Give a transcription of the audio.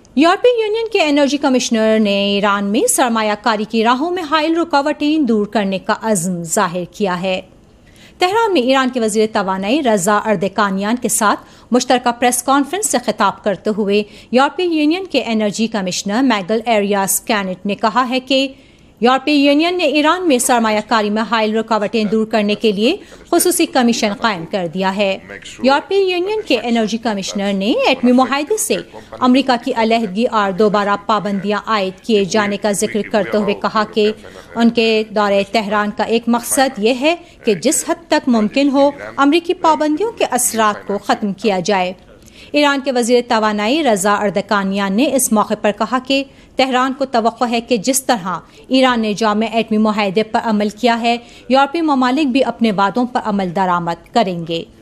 यूरोपीय यूनियन के energy commissioner ने ईरान में सरमायाकारी की राहों में हाइल रुकावटें दूर करने का अज़्म जाहिर किया है। तेहरान में ईरान के वज़ीर तवानाई रज़ा अर्देकानियान के साथ मुश्तरका प्रेस कॉन्फ्रेंस से खिताब करते हुए यूरोपीय यूनियन के energy commissioner Miguel Arias Canete ने कहा है कि यूरोपीय यूनियन ने ईरान में सरमायाकारी में हाइल रुकावटें दूर करने के लिए खुसूसी कमीशन कायम कर दिया है। यूरोपीय यूनियन के एनर्जी कमिश्नर ने एटमी मुआहदे से अमरीका की अलहदगी और दोबारा पाबंदियां आयद किए जाने का जिक्र करते हुए कहा कि उनके दौरे तेहरान का एक मकसद ये है कि जिस हद तक मुमकिन हो अमरीकी पाबंदियों के असरात को ख़त्म किया जाए। ईरान के वज़ीर तवानाई रज़ा अर्देकानियान ने इस मौके पर कहा कि तेहरान को तवक्को है कि जिस तरह ईरान ने जामे एटमी मुआहदे पर अमल किया है, यूरोपीय ममालिक भी अपने वादों पर अमल दरामद करेंगे।